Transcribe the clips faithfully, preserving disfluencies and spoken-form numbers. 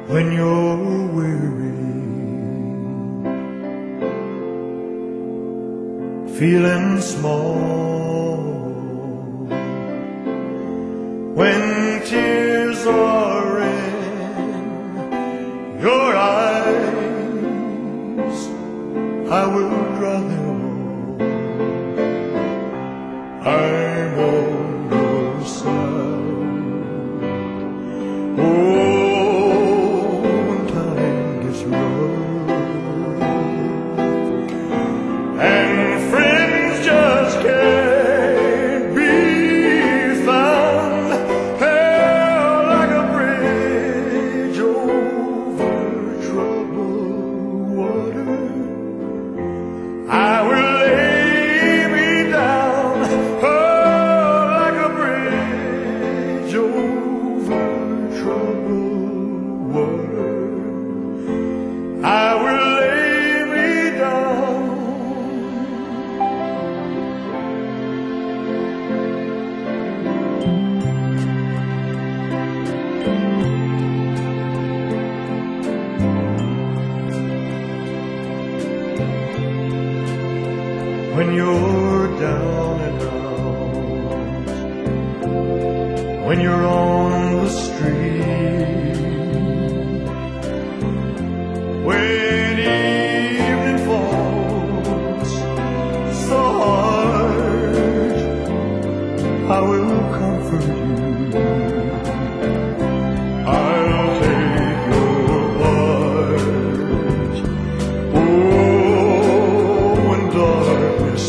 when you're weary, feeling small, when tears are in your eyes, I will dry them all. I'm on your side. Oh, when time gets rough and friends just can't be found, held like a bridge over troubled water, I will lay me down, held like a bridge over troubled water. I will lay me down. When you're down and out, when you're on the street, when evening falls so hard, I will comfort you. I'll take your part. Oh, when darkness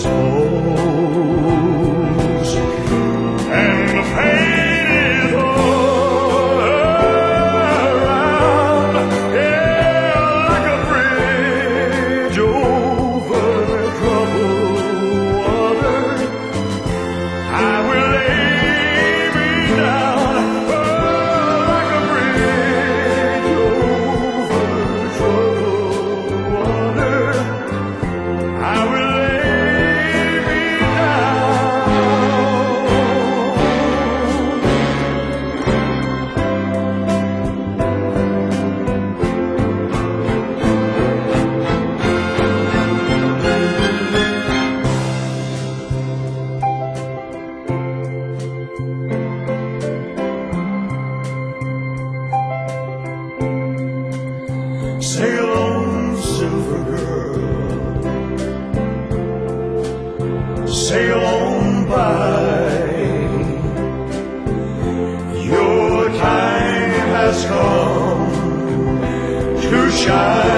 falls and the pain is all around, yeah, like a bridge over troubled water, I will lay me down, oh, like a bridge over troubled water. I will lay me Sail on, silver girl, sail on by. Your time has come to shine.